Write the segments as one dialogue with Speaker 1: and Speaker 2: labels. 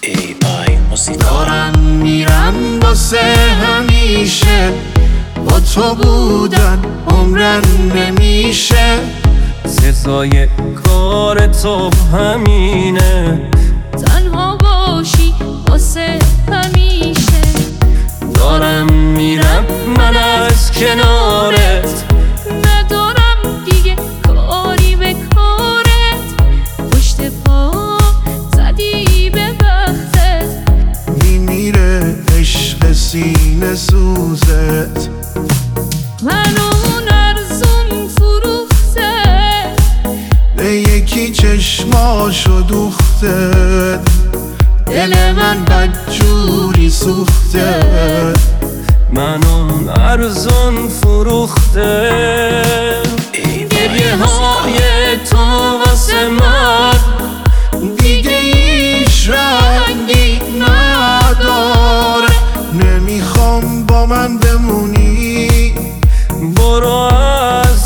Speaker 1: AI موسیقی
Speaker 2: دارم میرم واسه همیشه، با تو بودن عمرن نمیشه.
Speaker 3: سزای کار تو همینه،
Speaker 4: تنها باشی واسه همیشه.
Speaker 3: دارم میرم من از کنارت،
Speaker 4: ندارم دیگه کاری به کارت. پشت پا زدی به بختت،
Speaker 2: میمیره عشق سینه سوزت.
Speaker 4: من اون ارزون فروخته،
Speaker 2: به یکی چشماشو دوخته. دل من بدجوری سوخته.
Speaker 3: من اون ارزون فروخته. گریه های تو واسه من
Speaker 2: دیگه هیچ رنگی نداره. نمیخوام با من بمونی،
Speaker 3: برو از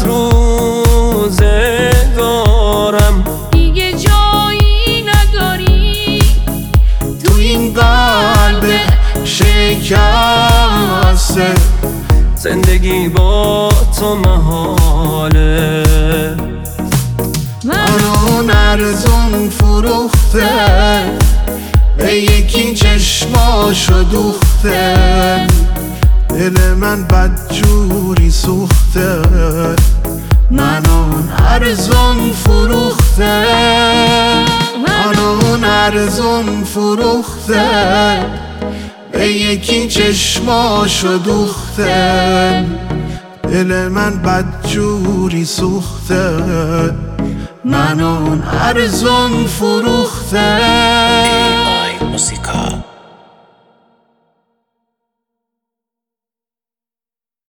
Speaker 3: روزگارم.
Speaker 4: دیگه جایی نداری
Speaker 2: تو این قلب شکسته.
Speaker 3: زندگی با تو محاله.
Speaker 2: من اون ارزون فروخته، به یکی چشماشو دوخته. دل من بدجوری سوخته. من اون ارزون فروخته، من اون ارزون فروخته. به یکی چشماشو دوخته. دل من بدجوری سوخته. من اون ارزون فروخته.